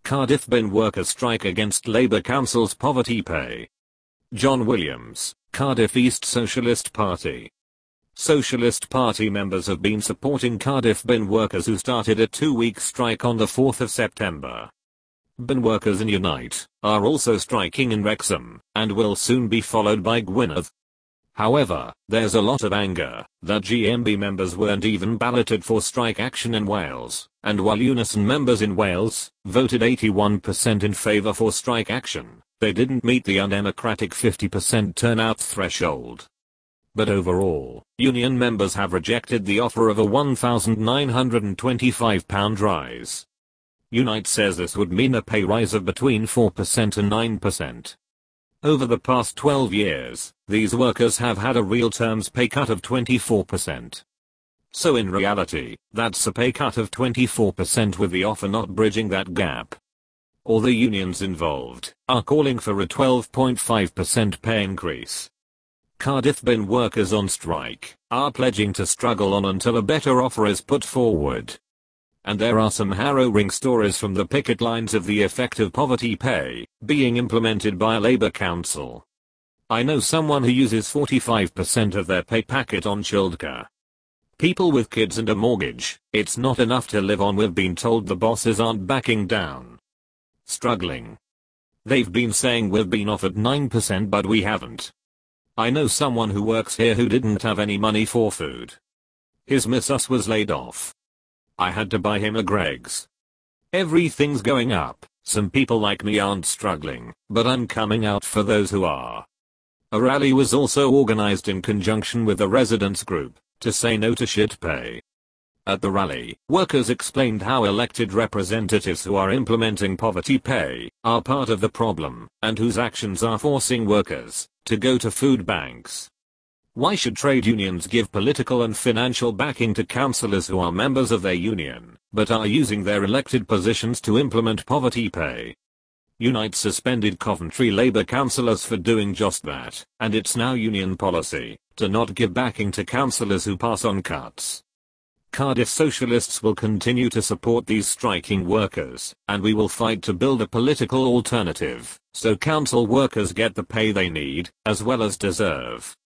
Cardiff bin workers strike against Labour Council's poverty pay. John Williams, Cardiff East Socialist Party. Socialist Party members have been supporting Cardiff bin workers who started a 2-week strike on the 4th of September. Bin workers in Unite are also striking in Wrexham and will soon be followed by Gwynedd. However, there's a lot of anger that GMB members weren't even balloted for strike action in Wales, and while Unison members in Wales voted 81% in favour for strike action, they didn't meet the undemocratic 50% turnout threshold. But overall, union members have rejected the offer of a £1,925 rise. Unite says this would mean a pay rise of between 4% and 9%. Over the past 12 years, these workers have had a real terms pay cut of 24%. So in reality, that's a pay cut of 24% with the offer not bridging that gap. All the unions involved are calling for a 12.5% pay increase. Cardiff bin workers on strike are pledging to struggle on until a better offer is put forward. And there are some harrowing stories from the picket lines of the effect of poverty pay being implemented by a Labour council. I know someone who uses 45% of their pay packet on childcare. People with kids and a mortgage, it's not enough to live on. We've been told the bosses aren't backing down. Struggling. They've been saying we've been offered 9% but we haven't. I know someone who works here who didn't have any money for food. His missus was laid off. I had to buy him a Greggs. Everything's going up. Some people like me aren't struggling, but I'm coming out for those who are. A rally was also organized in conjunction with the residents group to say no to shit pay. At the rally, workers explained how elected representatives who are implementing poverty pay are part of the problem and whose actions are forcing workers to go to food banks. Why should trade unions give political and financial backing to councillors who are members of their union, but are using their elected positions to implement poverty pay? Unite suspended Coventry Labour councillors for doing just that, and it's now union policy to not give backing to councillors who pass on cuts. Cardiff Socialists will continue to support these striking workers, and we will fight to build a political alternative, so council workers get the pay they need, as well as deserve.